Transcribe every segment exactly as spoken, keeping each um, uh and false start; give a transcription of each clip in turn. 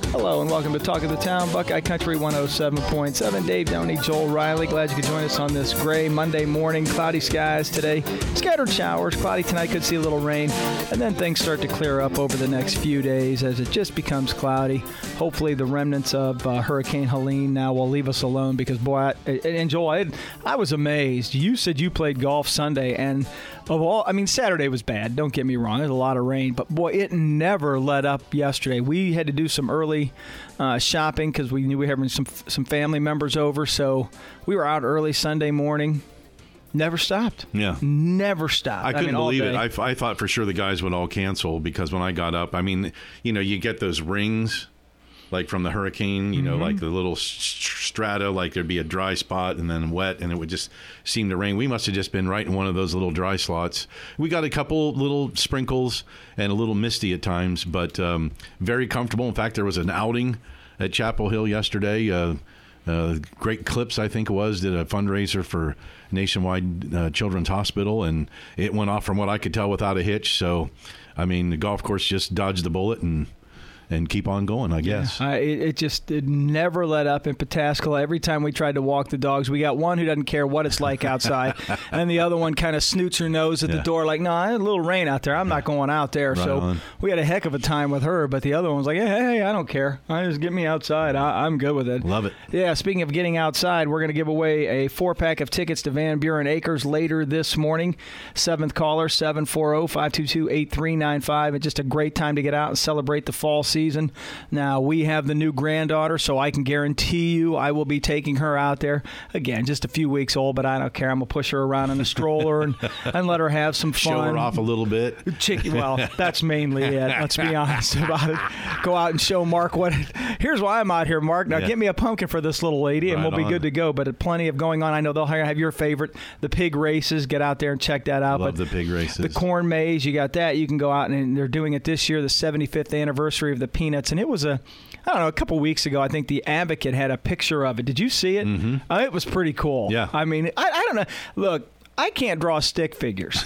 Hello and welcome to Talk of the Town, Buckeye Country one oh seven point seven. Dave Downey, Joel Riley. Glad you could join us on this gray Monday morning. Cloudy skies today. Scattered showers. Cloudy tonight. Could see a little rain. And then things start to clear up over the next few days as it just becomes cloudy. Hopefully the remnants of uh, Hurricane Helene now will leave us alone because, boy, I, and Joel, I, I was amazed. You said you played golf Sunday, and of all, I mean, Saturday was bad. Don't get me wrong. There's a lot of rain. But, boy, it never let up yesterday. We had to do some early uh, shopping because we knew we were having some, some family members over. So we were out early Sunday morning. Never stopped. Yeah. Never stopped. I couldn't I mean, believe day. it. I, f- I thought for sure the guys would all cancel because when I got up, I mean, you know, you get those rings like from the hurricane, you know, mm-hmm. like the little strata, like there'd be a dry spot and then wet and it would just seem to rain. We must have just been right in one of those little dry slots. We got a couple little sprinkles and a little misty at times, but um, very comfortable. In fact, there was an outing at Chapel Hill yesterday. Uh, Uh, Great Clips, I think it was, did a fundraiser for Nationwide uh, Children's Hospital, and it went off from what I could tell without a hitch. So, I mean, the golf course just dodged the bullet and and keep on going, I guess. Yeah, I, it, it just it never let up in Pataskala. Every time we tried to walk the dogs, we got one who doesn't care what it's like outside, and the other one kind of snoots her nose at yeah. the door like, no, nah, a little rain out there. I'm not going out there. Right so on. We had a heck of a time with her, but the other one was like, hey, hey, I don't care. I just get me outside. I, I'm good with it. Love it. Yeah, speaking of getting outside, we're going to give away a four-pack of tickets to Van Buren Acres later this morning. Seventh caller, seven four zero, five two two, eight three nine five. It's just a great time to get out and celebrate the fall season. Season. Now, we have the new granddaughter, so I can guarantee you I will be taking her out there. Again, just a few weeks old, but I don't care. I'm going to push her around in the stroller and, and let her have some fun. Show her off a little bit. Chicky, well, that's mainly it. Let's be honest about it. Go out and show Mark what it, here's why I'm out here, Mark. Now, yeah. get me a pumpkin for this little lady, and right we'll be on. Good to go. But plenty of going on. I know they'll have your favorite, the pig races. Get out there and check that out. Love but the pig races. The corn maze, you got that. You can go out, and they're doing it this year, the seventy-fifth anniversary of the Peanuts, and it was a, I don't know, a couple weeks ago, I think the Advocate had a picture of it. Did you see it? Mm-hmm. Uh, it was pretty cool. Yeah. I mean, I, I don't know. Look, I can't draw stick figures.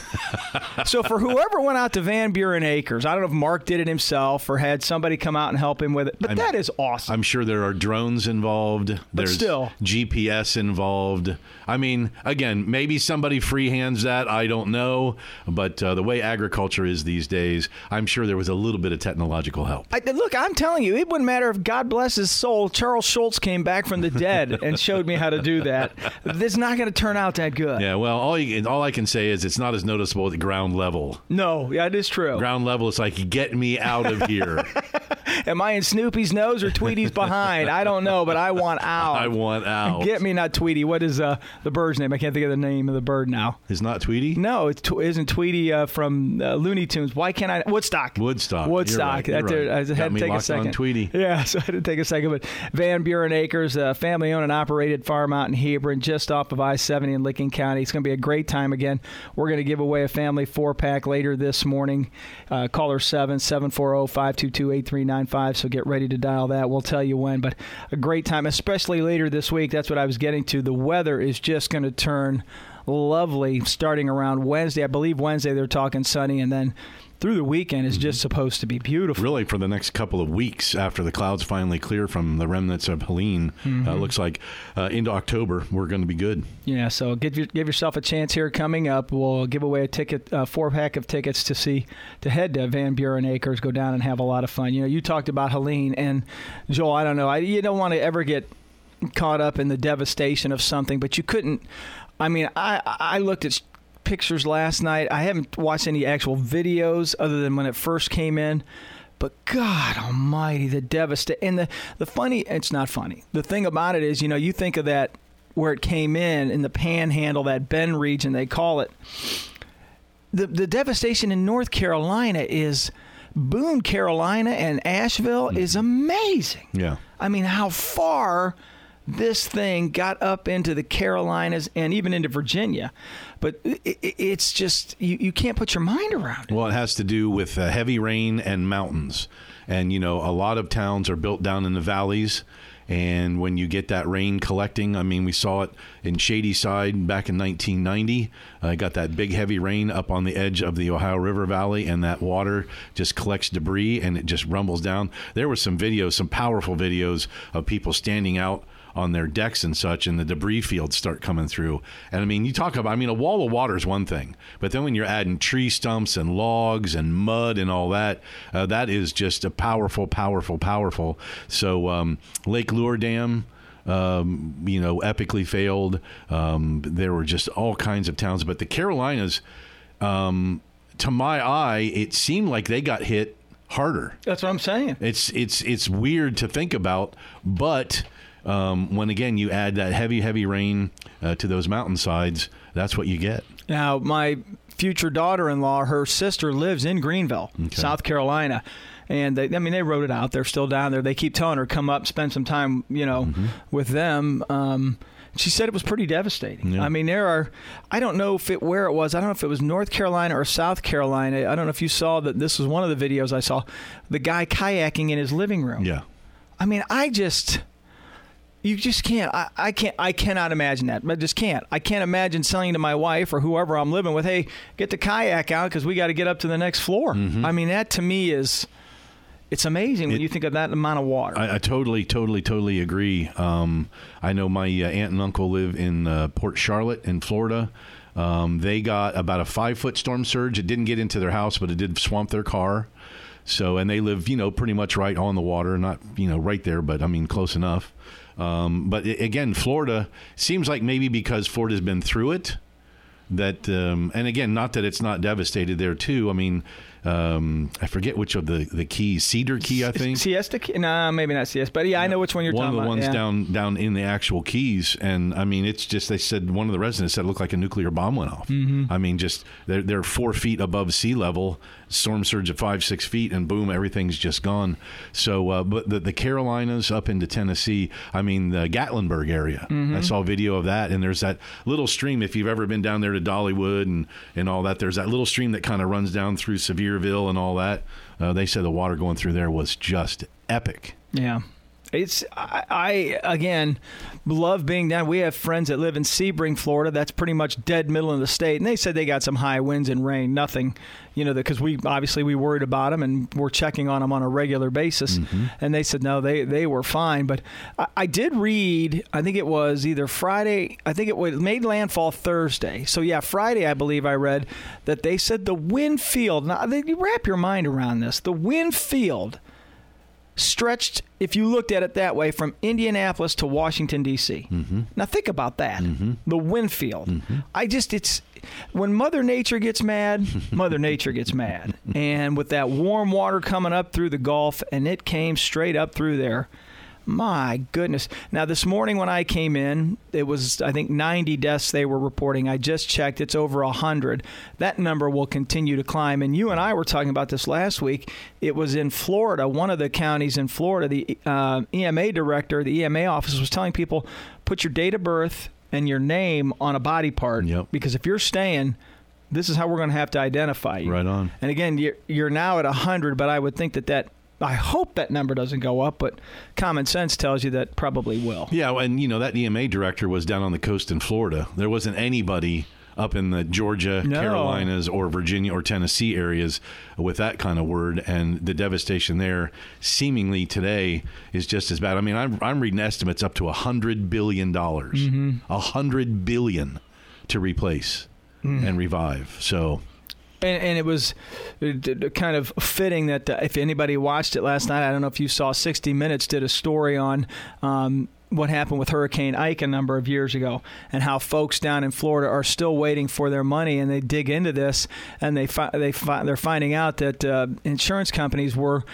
So for whoever went out to Van Buren Acres, I don't know if Mark did it himself or had somebody come out and help him with it, but I'm, that is awesome. I'm sure there are drones involved. But There's still. G P S involved. I mean, again, maybe somebody freehands that. I don't know. But uh, the way agriculture is these days, I'm sure there was a little bit of technological help. I, look, I'm telling you, it wouldn't matter if, God bless his soul, Charles Schultz came back from the dead and showed me how to do that. It's not going to turn out that good. Yeah, well, all you all I can say is it's not as noticeable at the ground level. No, yeah, it is true. Ground level, it's like, get me out of here. Am I in Snoopy's nose or Tweety's behind? I don't know, but I want out. I want out. Get me, not Tweety. What is uh, the bird's name? I can't think of the name of the bird now. It's not Tweety? No, it isn't Tweety uh, from uh, Looney Tunes. Why can't I? Woodstock. Woodstock. Woodstock. You're right. You're right. I Got had to me take a locked second. on Tweety. Yeah, so I had to take a second. But Van Buren Acres, a family-owned and operated farm out in Hebron, just off of I seventy in Licking County. It's going to be a great time again. We're going to give away a family four-pack later this morning. Uh, caller seven, seven four zero, five two two, eight three nine five, so get ready to dial that. We'll tell you when, but a great time, especially later this week. That's what I was getting to. The weather is just going to turn lovely starting around Wednesday. I believe Wednesday they're talking sunny, and then through the weekend is just supposed to be beautiful. Really, for the next couple of weeks after the clouds finally clear from the remnants of Helene, mm-hmm. uh, looks like uh, into October we're going to be good. Yeah, so give your, give yourself a chance here coming up. We'll give away a ticket, uh, four pack of tickets to see to head to Van Buren Acres, go down and have a lot of fun. You know, you talked about Helene, and Joel, I don't know, I, you don't want to ever get caught up in the devastation of something, but you couldn't. I mean, I I looked at pictures last night. I haven't watched any actual videos other than when it first came in. But God almighty, the devastation. And the, the funny, it's not funny. The thing about it is, you know, you think of that where it came in, in the Panhandle, that Bend region, they call it. The, the devastation in North Carolina is Boone, Carolina, and Asheville mm. is amazing. Yeah. I mean, how far this thing got up into the Carolinas and even into Virginia. But it, it's just, you, you can't put your mind around it. Well, it has to do with uh, heavy rain and mountains. And, you know, a lot of towns are built down in the valleys. And when you get that rain collecting, I mean, we saw it in Shadyside back in nineteen ninety. I uh, got that big, heavy rain up on the edge of the Ohio River Valley, and that water just collects debris and it just rumbles down. There were some videos, some powerful videos of people standing out on their decks and such, and the debris fields start coming through. And I mean, you talk about, I mean, a wall of water is one thing, but then when you're adding tree stumps and logs and mud and all that, uh, that is just a powerful, powerful, powerful. So um, Lake Lure Dam, um, you know, epically failed. Um, there were just all kinds of towns, but the Carolinas, um, to my eye, it seemed like they got hit harder. That's what I'm saying. It's it's it's weird to think about, but Um, when, again, you add that heavy, heavy rain uh, to those mountainsides, that's what you get. Now, my future daughter-in-law, her sister lives in Greenville, okay. South Carolina. And, they, I mean, they wrote it out. They're still down there. They keep telling her, come up, spend some time, you know, mm-hmm. with them. Um, she said it was pretty devastating. Yeah. I mean, there are, I don't know if it, where it was. I don't know if it was North Carolina or South Carolina. I don't know if you saw that. This was one of the videos I saw. The guy kayaking in his living room. Yeah. I mean, I just... You just can't. I, I can't. I cannot imagine that. I just can't. I can't imagine saying to my wife or whoever I'm living with, "Hey, get the kayak out because we got to get up to the next floor." Mm-hmm. I mean, that to me is, it's amazing when it, you think of that amount of water. I, I totally, totally, totally agree. Um, I know my uh, aunt and uncle live in uh, Port Charlotte in Florida. Um, they got about a five foot storm surge. It didn't get into their house, but it did swamp their car. So, and they live, you know, pretty much right on the water, not, you know, right there, but I mean, close enough. Um, but it, again, Florida seems like maybe because Florida's been through it that, um, and again, not that it's not devastated there too. I mean, um, I forget which of the, the keys, Cedar Key, I think. Siesta Key? No, maybe not Siesta, but yeah, I know which one you're one talking about. One of the about. ones yeah. down down in the actual Keys, and I mean, it's just, they said, one of the residents said it looked like a nuclear bomb went off. Mm-hmm. I mean, just, they're, they're four feet above sea level, storm surge at five, six feet, and boom, everything's just gone. So, uh, but the, the Carolinas up into Tennessee, I mean, the Gatlinburg area, mm-hmm. I saw a video of that, and there's that little stream, if you've ever been down there to Dollywood and, and all that, there's that little stream that kind of runs down through Sevierville and all that. Uh, they said the water going through there was just epic. Yeah. It's I, I again love being down. We have friends that live in Sebring, Florida. That's pretty much dead middle of the state, and they said they got some high winds and rain. Nothing, you know, because we obviously we worried about them and we're checking on them on a regular basis. Mm-hmm. And they said no, they they were fine. But I, I did read. I think it was either Friday. I think it was made landfall Thursday. So yeah, Friday I believe I read that they said the wind field. Now they, you wrap your mind around this. The wind field stretched, if you looked at it that way, from Indianapolis to Washington, D C Mm-hmm. Now think about that. Mm-hmm. The wind field. Mm-hmm. I just, it's, when Mother Nature gets mad, Mother Nature gets mad. And with that warm water coming up through the Gulf, and it came straight up through there. My goodness. Now, this morning when I came in, it was, I think, ninety deaths they were reporting. I just checked. It's over one hundred. That number will continue to climb. And you and I were talking about this last week. It was in Florida, one of the counties in Florida. The uh, E M A director, the E M A office was telling people, put your date of birth and your name on a body part. Yep. Because if you're staying, this is how we're going to have to identify you. Right on. And again, you're, you're now at one hundred, but I would think that that I hope that number doesn't go up, but common sense tells you that probably will. Yeah, and, you know, that E M A director was down on the coast in Florida. There wasn't anybody up in the Georgia, no. Carolinas, or Virginia or Tennessee areas with that kind of word, and the devastation there seemingly today is just as bad. I mean, I'm, I'm reading estimates up to one hundred billion dollars. Mm-hmm. one hundred billion dollars to replace mm. and revive. So... And, and it was kind of fitting that uh, if anybody watched it last night, I don't know if you saw, sixty minutes did a story on um, what happened with Hurricane Ike a number of years ago, and how folks down in Florida are still waiting for their money, and they dig into this, and they fi- they fi- they're finding out that uh, insurance companies were,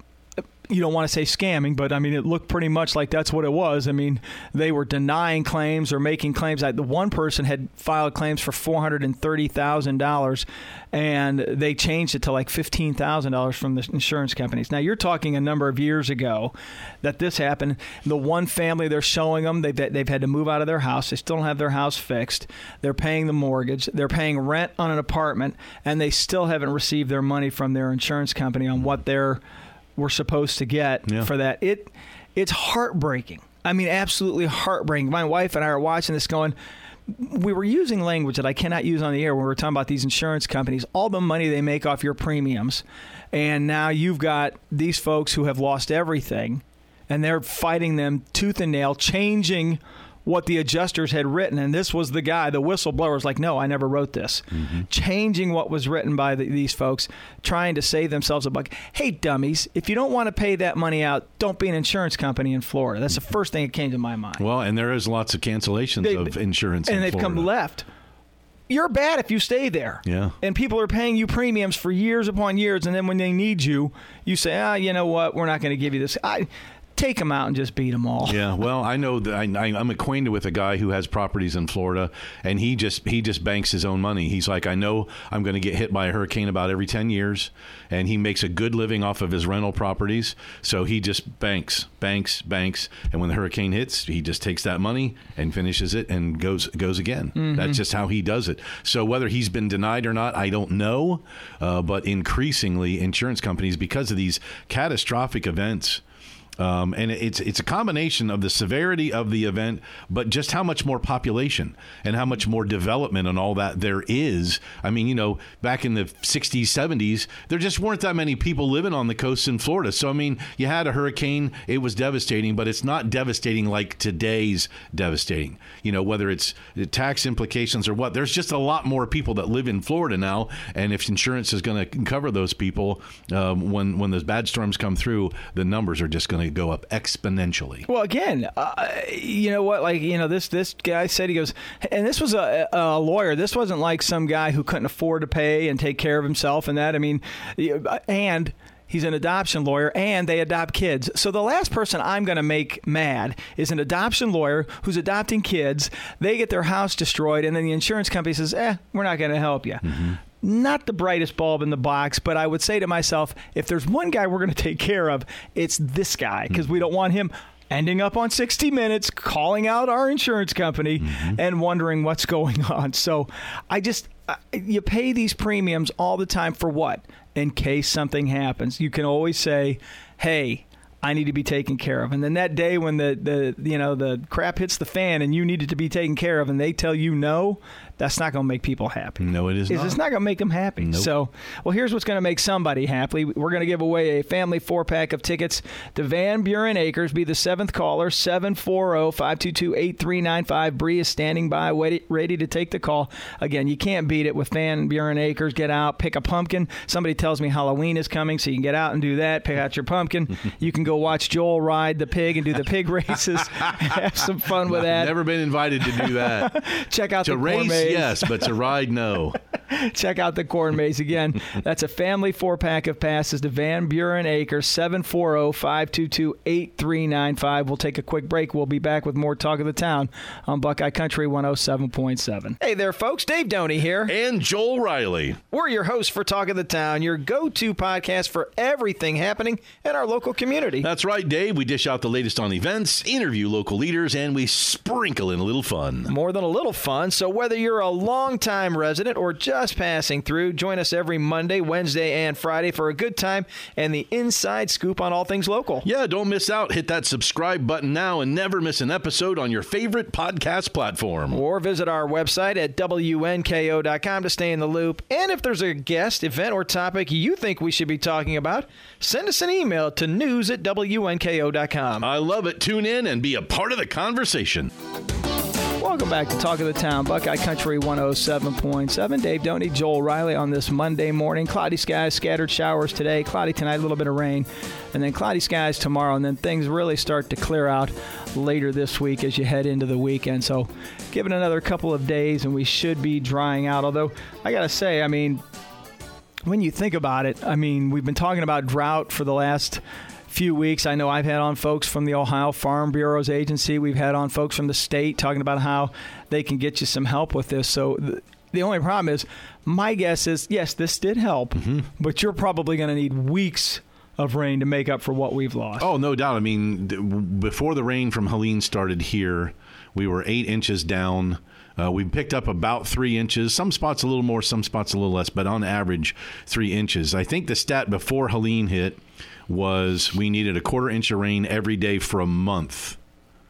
you don't want to say scamming, but I mean, it looked pretty much like that's what it was. I mean, they were denying claims or making claims. The one person had filed claims for four hundred thirty thousand dollars, and they changed it to like fifteen thousand dollars from the insurance companies. Now, you're talking a number of years ago that this happened. The one family they're showing them, they've, they've had to move out of their house. They still don't have their house fixed. They're paying the mortgage. They're paying rent on an apartment, and they still haven't received their money from their insurance company on what they're were supposed to get yeah. for that. It it's heartbreaking. I mean, absolutely heartbreaking. My wife and I are watching this going, we were using language that I cannot use on the air when we were talking about these insurance companies, all the money they make off your premiums. And now you've got these folks who have lost everything, and they're fighting them tooth and nail, changing what the adjusters had written. And this was the guy, the whistleblower, was like, no, I never wrote this. Mm-hmm. Changing what was written by the, these folks, trying to save themselves a buck. Hey, dummies, if you don't want to pay that money out, don't be an insurance company in Florida. That's the first thing that came to my mind. Well, and there is lots of cancellations they, of insurance and in they've Florida. come left. You're bad if you stay there. Yeah. And people are paying you premiums for years upon years, and then when they need you, you say, ah, you know what, we're not going to give you this. I Take them out and just beat them all. Yeah, well, I know that I, I'm acquainted with a guy who has properties in Florida, and he just he just banks his own money. He's like, I know I'm going to get hit by a hurricane about every ten years, and he makes a good living off of his rental properties. So he just banks, banks, banks, and when the hurricane hits, he just takes that money and finishes it and goes goes again. Mm-hmm. That's just how he does it. So whether he's been denied or not, I don't know. Uh, but increasingly, insurance companies, because of these catastrophic events. Um, and it's it's a combination of the severity of the event, but just how much more population and how much more development and all that there is. I mean, you know, back in the sixties, seventies, there just weren't that many people living on the coast in Florida. So, I mean, you had a hurricane, it was devastating, but it's not devastating like today's devastating. You know, whether it's tax implications or what, there's just a lot more people that live in Florida now. And if insurance is going to cover those people, um, when, when those bad storms come through, the numbers are just going to go up exponentially. Well, again, uh, you know what? Like, you know, this this guy said, he goes, and this was a, a lawyer. This wasn't like some guy who couldn't afford to pay and take care of himself and that. I mean, and he's an adoption lawyer, and they adopt kids. So the last person I'm going to make mad is an adoption lawyer who's adopting kids. They get their house destroyed, and then the insurance company says, eh, we're not going to help you. Mm-hmm. Not the brightest bulb in the box, but I would say to myself, if there's one guy we're going to take care of, it's this guy, because mm-hmm. we don't want him ending up on sixty minutes, calling out our insurance company mm-hmm. and wondering what's going on. So I just, uh, you pay these premiums all the time for what? In case something happens. You can always say, hey, I need to be taken care of. And then that day when the, the you know the crap hits the fan and you need it to be taken care of and they tell you no, that's not going to make people happy. No, it is not. It's not going to make them happy. Nope. So, well, here's what's going to make somebody happy. We're going to give away a family four-pack of tickets to Van Buren Acres. Be the seventh caller, seven four zero, five two two, eight three nine five. Bree is standing by, ready to take the call. Again, you can't beat it with Van Buren Acres. Get out, pick a pumpkin. Somebody tells me Halloween is coming, so you can get out and do that. Pick out your pumpkin. You can go watch Joel ride the pig and do the pig races. Have some fun with that. Never been invited to do that. Check out to the race, corn maze. Yes, but to ride, no. Check out the corn maze again. That's a family four-pack of passes to Van Buren Acres, seven four zero, five two two, eight three nine five. We'll take a quick break. We'll be back with more Talk of the Town on Buckeye Country one oh seven point seven. Hey there, folks. Dave Doney here. And Joel Riley. We're your hosts for Talk of the Town, your go-to podcast for everything happening in our local community. That's right, Dave. We dish out the latest on events, interview local leaders, and we sprinkle in a little fun. More than a little fun. So whether you're a long-time resident or just passing through, join us every Monday, Wednesday, and Friday for a good time and the inside scoop on all things local. Yeah, don't miss out. Hit that subscribe button now and never miss an episode on your favorite podcast platform. Or visit our website at W N K O dot com to stay in the loop. And if there's a guest, event, or topic you think we should be talking about, send us an email to news at W N K O dot com. I love it. Tune in and be a part of the conversation. Welcome back to Talk of the Town, Buckeye Country one oh seven point seven. Dave Doney, Joel Riley on this Monday morning. Cloudy skies, scattered showers today. Cloudy tonight, a little bit of rain. And then cloudy skies tomorrow. And then things really start to clear out later this week as you head into the weekend. So give it another couple of days and we should be drying out. Although, I got to say, I mean, when you think about it, I mean, we've been talking about drought for the last few weeks. I know I've had on folks from the Ohio Farm Bureau's agency. We've had on folks from the state talking about how they can get you some help with this. So th- the only problem is, my guess is, yes, this did help, mm-hmm. but you're probably going to need weeks of rain to make up for what we've lost. Oh, no doubt. I mean, th- before the rain from Helene started here, we were eight inches down. Uh, we picked up about three inches. Some spots a little more, some spots a little less, but on average, three inches. I think the stat before Helene hit was we needed a quarter inch of rain every day for a month.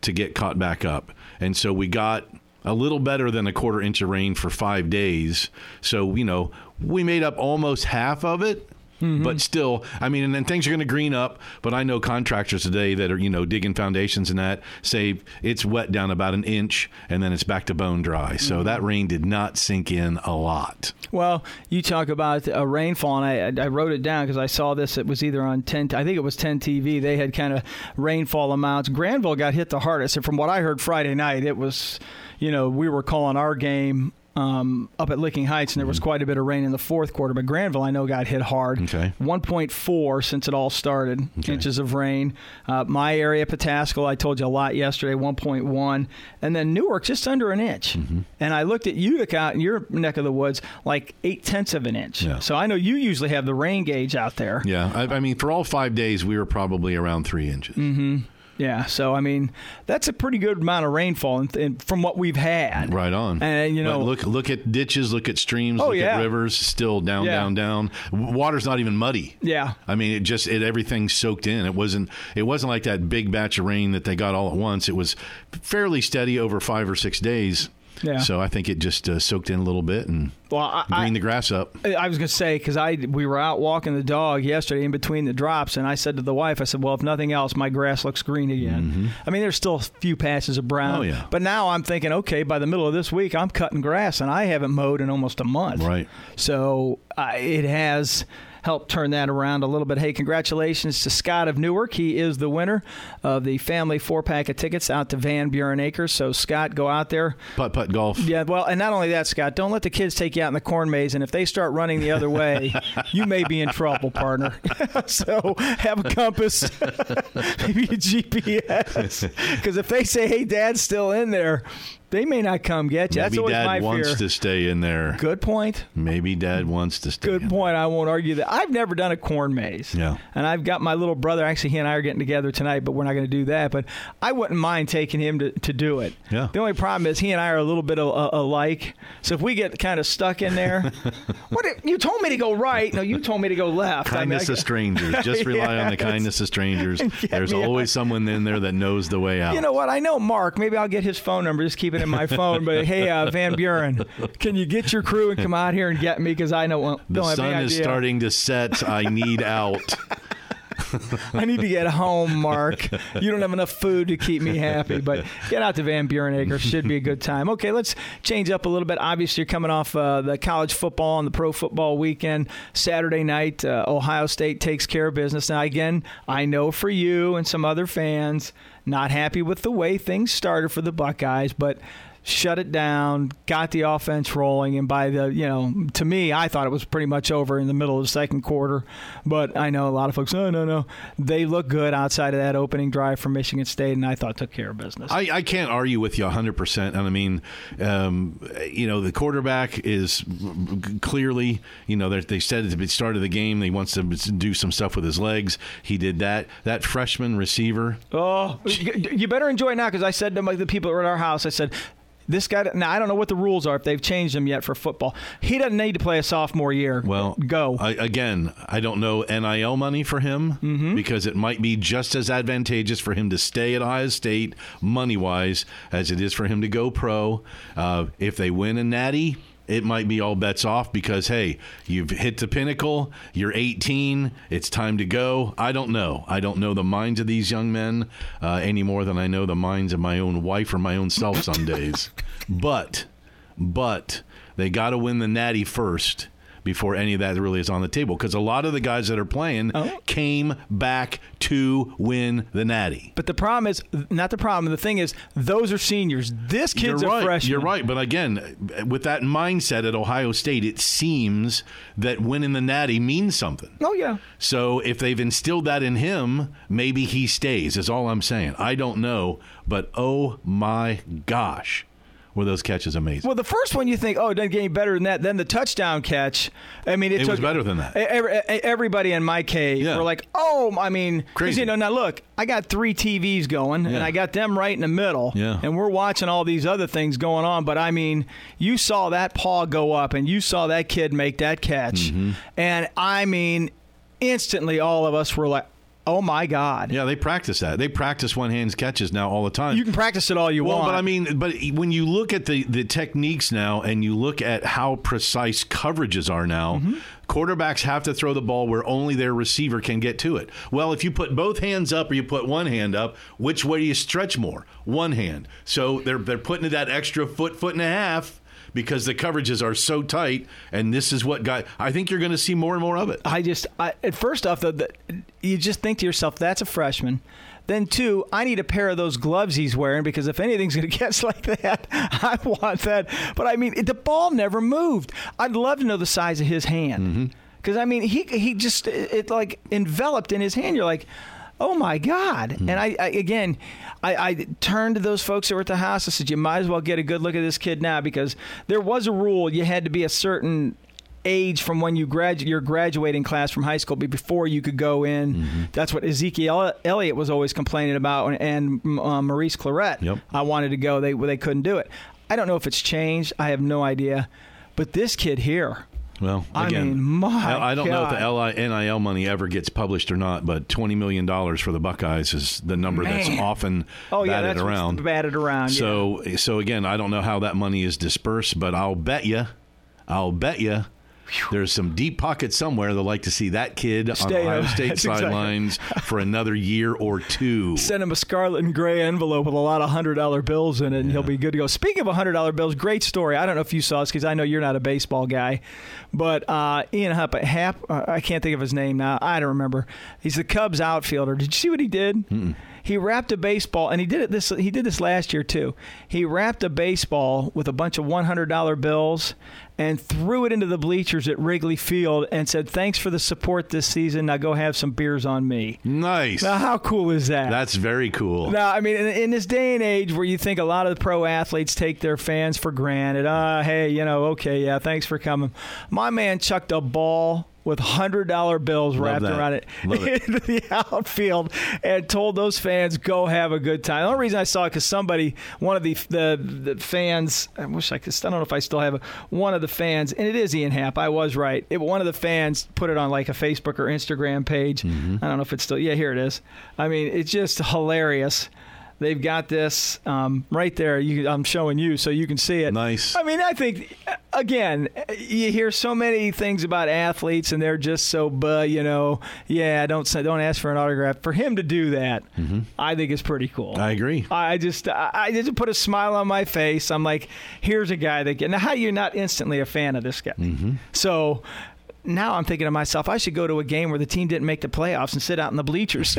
to get caught back up. And so we got a little better than a quarter inch of rain for five days. So, you know, we made up almost half of it. Mm-hmm. But still, I mean, and then things are going to green up. But I know contractors today that are, you know, digging foundations and that say it's wet down about an inch and then it's back to bone dry. So mm-hmm. that rain did not sink in a lot. Well, you talk about a rainfall, and I, I wrote it down because I saw this. It was either on ten, I think it was ten T V. They had kind of rainfall amounts. Granville got hit the hardest. And from what I heard Friday night, it was, you know, we were calling our game Um, up at Licking Heights, and there was quite a bit of rain in the fourth quarter. But Granville, I know, got hit hard. Okay. one point four since it all started, okay. inches of rain. Uh, my area, Pataskal, I told you a lot yesterday, one point one. And then Newark, just under an inch. Mm-hmm. And I looked at Utica out in your neck of the woods, like eight-tenths of an inch. Yeah. So I know you usually have the rain gauge out there. Yeah. I, I mean, for all five days, we were probably around three inches. Mm-hmm. Yeah, so I mean that's a pretty good amount of rainfall in, in, from what we've had. Right on. And you know, but look look at ditches, look at streams, oh, look yeah. at rivers, still down, yeah. down, down. Water's not even muddy. Yeah. I mean, it just it everything soaked in. It wasn't it wasn't like that big batch of rain that they got all at once. It was fairly steady over five or six days. Yeah. So I think it just uh, soaked in a little bit and well, I, greened the grass up. I was going to say, because I we were out walking the dog yesterday in between the drops, and I said to the wife, I said, well, if nothing else, my grass looks green again. Mm-hmm. I mean, there's still a few patches of brown. Oh, yeah. But now I'm thinking, okay, by the middle of this week, I'm cutting grass, and I haven't mowed in almost a month. Right. So uh, it has help turn that around a little bit. Hey, congratulations to Scott of Newark. He is the winner of the family four-pack of tickets out to Van Buren Acres. So, Scott, go out there. Putt-putt golf. Yeah, well, and not only that, Scott, don't let the kids take you out in the corn maze, and if they start running the other way, you may be in trouble, partner. So, have a compass, maybe a G P S, because if they say, hey, Dad's still in there, they may not come get you. Maybe That's always Dad my wants fear. to stay in there. Good point. Maybe Dad wants to stay Good in point. there. I won't argue that. I've never done a corn maze. Yeah. And I've got my little brother. Actually, he and I are getting together tonight, but we're not going to do that. But I wouldn't mind taking him to, to do it. Yeah. The only problem is he and I are a little bit uh, alike. So if we get kind of stuck in there, what if, you told me to go right. No, you told me to go left. Kindness I mean, of strangers. Just rely yeah, on the kindness of strangers. There's always out. someone in there that knows the way out. You know what? I know Mark. Maybe I'll get his phone number. Just keep it in my phone. But hey, uh, Van Buren, can you get your crew and come out here and get me? Because I know the don't have sun any is idea. starting to set. I need out. I need to get home, Mark. You don't have enough food to keep me happy, but get out to Van Buren Acres. Should be a good time. Okay, let's change up a little bit. Obviously, you're coming off uh, the college football and the pro football weekend. Saturday night, uh, Ohio State takes care of business. Now, again, I know for you and some other fans, not happy with the way things started for the Buckeyes, but shut it down, got the offense rolling, and by the, you know, to me, I thought it was pretty much over in the middle of the second quarter. But I know a lot of folks, no, no, no. They look good outside of that opening drive from Michigan State, and I thought took care of business. I, I can't argue with you one hundred percent. And I mean, um, you know, the quarterback is clearly, you know, they said at the start of the game he wants to do some stuff with his legs. He did that. That freshman receiver. Oh, you better enjoy it now, because I said to the people at our house, I said, this guy, now I don't know what the rules are, if they've changed them yet for football. He doesn't need to play a sophomore year. Well, go. I, again, I don't know N I L money for him mm-hmm. because it might be just as advantageous for him to stay at Ohio State money-wise as it is for him to go pro. Uh, if they win a natty, it might be all bets off because, hey, you've hit the pinnacle, you're eighteen, it's time to go. I don't know. I don't know the minds of these young men uh, any more than I know the minds of my own wife or my own self some days. But, but they got to win the natty first before any of that really is on the table, because a lot of the guys that are playing oh. came back to win the natty. But the problem is, not the problem, the thing is, those are seniors. This kid's You're right. a freshman. You're right, but again, with that mindset at Ohio State, it seems that winning the natty means something. Oh, yeah. So if they've instilled that in him, maybe he stays, is all I'm saying. I don't know, but oh my gosh, were those catches amazing. Well, the first one you think, oh, it doesn't get any better than that. Then the touchdown catch, I mean, it, it took, was better than that. Every, everybody in my cave yeah. were like, oh, I mean, crazy. You know, now look, I got three T Vs going, yeah. and I got them right in the middle, yeah. and we're watching all these other things going on. But I mean, you saw that paw go up, and you saw that kid make that catch, mm-hmm. and I mean, instantly all of us were like, Oh, my God. Yeah, they practice that. They practice one-hand catches now all the time. You can practice it all you well, want. But, I mean, but when you look at the, the techniques now and you look at how precise coverages are now, mm-hmm. quarterbacks have to throw the ball where only their receiver can get to it. Well, if you put both hands up or you put one hand up, which way do you stretch more? One hand. So they're they're putting that extra foot, foot and a half because the coverages are so tight, and this is what guy. I think you're going to see more and more of it. I just, I, at first off, the, the, you just think to yourself, that's a freshman. Then, two, I need a pair of those gloves he's wearing because if anything's going to catch like that, I want that. But, I mean, the ball never moved. I'd love to know the size of his hand. Because, mm-hmm. I mean, he he just, it, it like enveloped in his hand. You're like, oh, my God. Mm-hmm. And, I, I again, I, I turned to those folks that were at the house. I said, you might as well get a good look at this kid now because there was a rule. You had to be a certain age from when you gradu- your graduating class from high school before you could go in. Mm-hmm. That's what Ezekiel Elliott was always complaining about, and uh, Maurice Claret. Yep. I wanted to go. They they couldn't do it. I don't know if it's changed. I have no idea. But this kid here, well, again, I mean, my I, I don't God. know if the N I L money ever gets published or not, but twenty million dollars for the Buckeyes is the number Man. that's often oh, yeah, batted that's around. batted around. So, yeah. so again, I don't know how that money is dispersed, but I'll bet you, I'll bet you, there's some deep pocket somewhere they'll like to see that kid Stay on Ohio up. State sidelines exactly. for another year or two. Send him a scarlet and gray envelope with a lot of one hundred dollar bills in it, and yeah. he'll be good to go. Speaking of one hundred dollar bills, great story. I don't know if you saw this because I know you're not a baseball guy, but uh, Ian Happ, Happ uh, I can't think of his name now. I don't remember. He's the Cubs outfielder. Did you see what he did? Mm-mm. He wrapped a baseball, and he did it this. He did this last year too. He wrapped a baseball with a bunch of one hundred dollar bills and threw it into the bleachers at Wrigley Field and said, "Thanks for the support this season. Now go have some beers on me." Nice. Now, how cool is that? That's very cool. Now, I mean, in, in this day and age where you think a lot of the pro athletes take their fans for granted, ah, uh, hey, you know, okay, yeah, thanks for coming. My man chucked a ball with one hundred dollar bills Love wrapped that. around it, Love it into the outfield and told those fans, go have a good time. The only reason I saw it because somebody, one of the, the the fans, I wish I could, I don't know if I still have it, one of the fans, and it is Ian Happ, I was right. It, one of the fans put it on like a Facebook or Instagram page. Mm-hmm. I don't know if it's still, yeah, here it is. I mean, it's just hilarious. They've got this um, right there. You, I'm showing you so you can see it. Nice. I mean, I think, again, you hear so many things about athletes, and they're just so, buh, you know, yeah, don't say, don't ask for an autograph. For him to do that, mm-hmm. I think is pretty cool. I agree. I just, I, I just put a smile on my face. I'm like, here's a guy that, now how you're not instantly a fan of this guy? Mm-hmm. So now I'm thinking to myself, I should go to a game where the team didn't make the playoffs and sit out in the bleachers.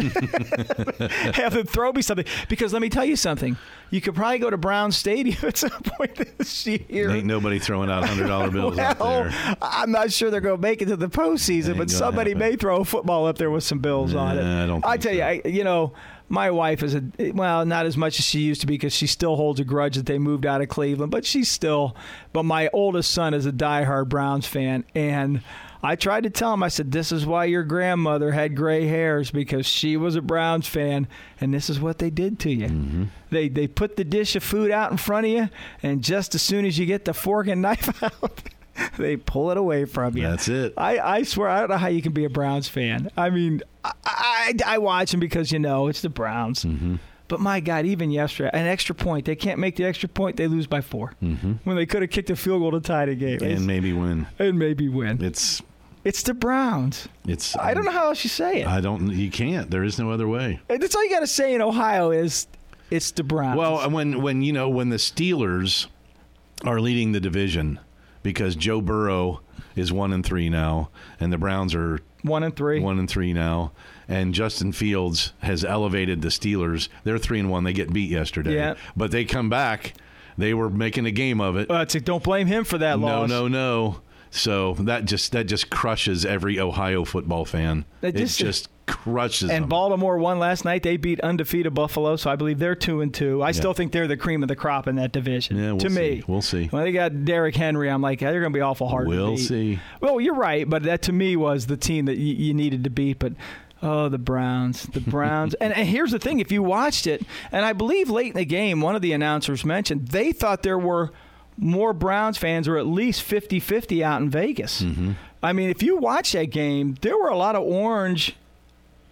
Have them throw me something. Because let me tell you something. You could probably go to Brown Stadium at some point this year. Ain't nobody throwing out one hundred dollar bills well, out there. I'm not sure they're going to make it to the postseason, but somebody happen. may throw a football up there with some bills nah, on it. I don't think I tell so. you, I, you know, my wife is a, well, not as much as she used to be because she still holds a grudge that they moved out of Cleveland, but she's still, but my oldest son is a diehard Browns fan, and I tried to tell him, I said, this is why your grandmother had gray hairs, because she was a Browns fan, and this is what they did to you. Mm-hmm. They they put the dish of food out in front of you, and just as soon as you get the fork and knife out, they pull it away from you. That's it. I, I swear, I don't know how you can be a Browns fan. I mean, I, I, I watch them because, you know, it's the Browns. Mm-hmm. But, my God, even yesterday, an extra point. They can't make the extra point. They lose by four. Mm-hmm. When they could have kicked a field goal to tie the game. And it's, maybe win. And maybe win. It's... It's the Browns. It's. I don't know how else you say it. I don't. You can't. There is no other way. That's all you got to say in Ohio is, it's the Browns. Well, when when you know when the Steelers are leading the division, because Joe Burrow is one and three now, and the Browns are one and three, one and three now, and Justin Fields has elevated the Steelers. They're three and one. They get beat yesterday, yeah. but they come back. They were making a game of it. Uh, it's like, don't blame him for that no, loss. No, no, no. So that just that just crushes every Ohio football fan. It just, it just crushes and them. Baltimore won last night. They beat undefeated Buffalo, so I believe they're two and two. I yeah. still think they're the cream of the crop in that division. Yeah, we'll to see. me, we'll see. When they got Derrick Henry, I'm like, they're going to be awful hard we'll to beat. We'll see. Well, you're right, but that to me was the team that you, you needed to beat. But oh, the Browns, the Browns. and, and here's the thing: if you watched it, and I believe late in the game, one of the announcers mentioned they thought there were more Browns fans, or at least fifty-fifty out in Vegas. Mm-hmm. I mean, if you watch that game, there were a lot of orange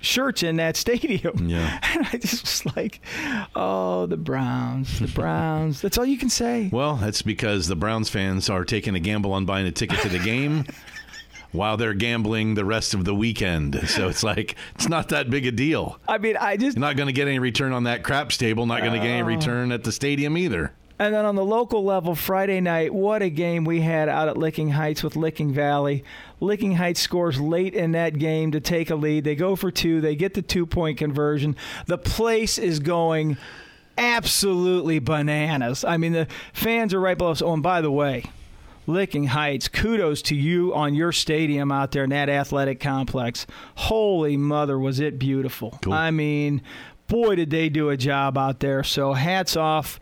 shirts in that stadium. Yeah. And I just was like, oh, the Browns, the Browns. That's all you can say. Well, that's because the Browns fans are taking a gamble on buying a ticket to the game while they're gambling the rest of the weekend. So it's like, it's not that big a deal. I mean, I just... You're not going to get any return on that craps table, not going to get any return at the stadium either. And then on the local level, Friday night, what a game we had out at Licking Heights with Licking Valley. Licking Heights scores late in that game to take a lead. They go for two. They get the two-point conversion. The place is going absolutely bananas. I mean, the fans are right below us. Oh, and by the way, Licking Heights, kudos to you on your stadium out there in that athletic complex. Holy mother, was it beautiful. Cool. I mean, boy, did they do a job out there. So hats off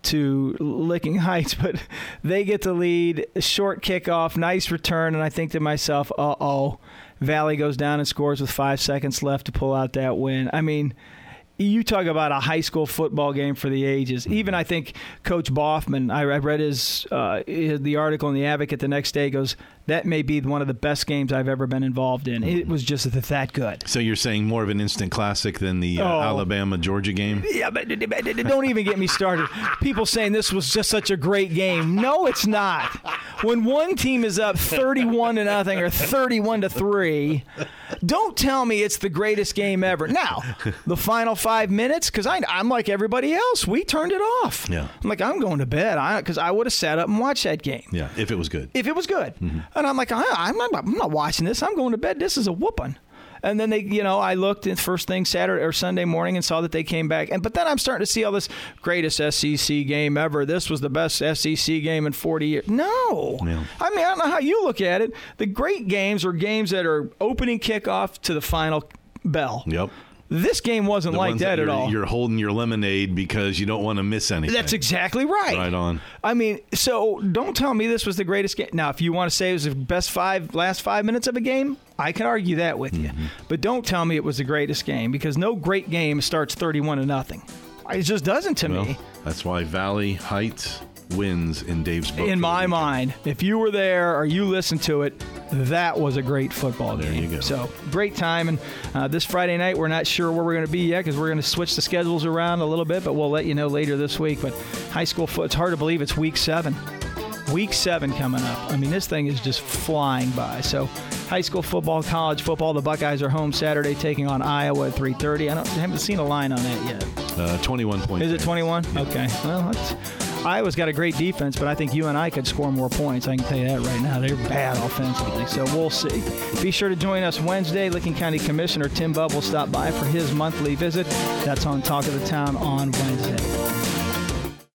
to Licking Heights, but they get the lead, short kickoff, nice return, and I think to myself, uh-oh, Valley goes down and scores with five seconds left to pull out that win. I mean, you talk about a high school football game for the ages. Even I think Coach Boffman, I read his, uh, his the article in the Advocate the next day, goes, that may be one of the best games I've ever been involved in. It was just that good. So you're saying more of an instant classic than the uh, Oh. Alabama-Georgia game? Yeah, but don't even get me started. People saying this was just such a great game. No, it's not. When one team is up thirty-one to nothing or thirty-one to three, don't tell me it's the greatest game ever. Now, the final five minutes, because I'm like everybody else, we turned it off. Yeah. I'm like, I'm going to bed because I, I would have sat up and watched that game. Yeah, if it was good. If it was good. Mm-hmm. And I'm like, I, I'm, not, I'm not watching this. I'm going to bed. This is a whooping. And then they, you know, I looked at first thing Saturday or Sunday morning and saw that they came back. And but then I'm starting to see all this greatest S E C game ever. This was the best S E C game in forty years. No. Yeah. I mean, I don't know how you look at it. The great games are games that are opening kickoff to the final bell. Yep. This game wasn't The like ones that that at you're, all. You're holding your lemonade because you don't want to miss anything. That's exactly right. Right on. I mean, so don't tell me this was the greatest game. Now, if you want to say it was the best five last five minutes of a game, I can argue that with you. Mm-hmm. But don't tell me it was the greatest game because no great game starts thirty-one to nothing. It just doesn't to Well, me. that's why Valley Heights wins in Dave's book. In my mind, if you were there or you listened to it, that was a great football There game. you go. So great time. And uh, this Friday night, we're not sure where we're going to be yet because we're going to switch the schedules around a little bit, but we'll let you know later this week. But high school foot, it's hard to believe it's week seven. Week seven coming up. I mean, this thing is just flying by. So high school football, college football, the Buckeyes are home Saturday taking on Iowa at three thirty. I, don't, I haven't seen a line on that yet. Uh, twenty-one points. Is it twenty-one? Okay. Well, that's, Iowa's got a great defense, but I think you and I could score more points. I can tell you that right now. They're bad offensively, so we'll see. Be sure to join us Wednesday. Licking County Commissioner Tim Bubb will stop by for his monthly visit. That's on Talk of the Town on Wednesday.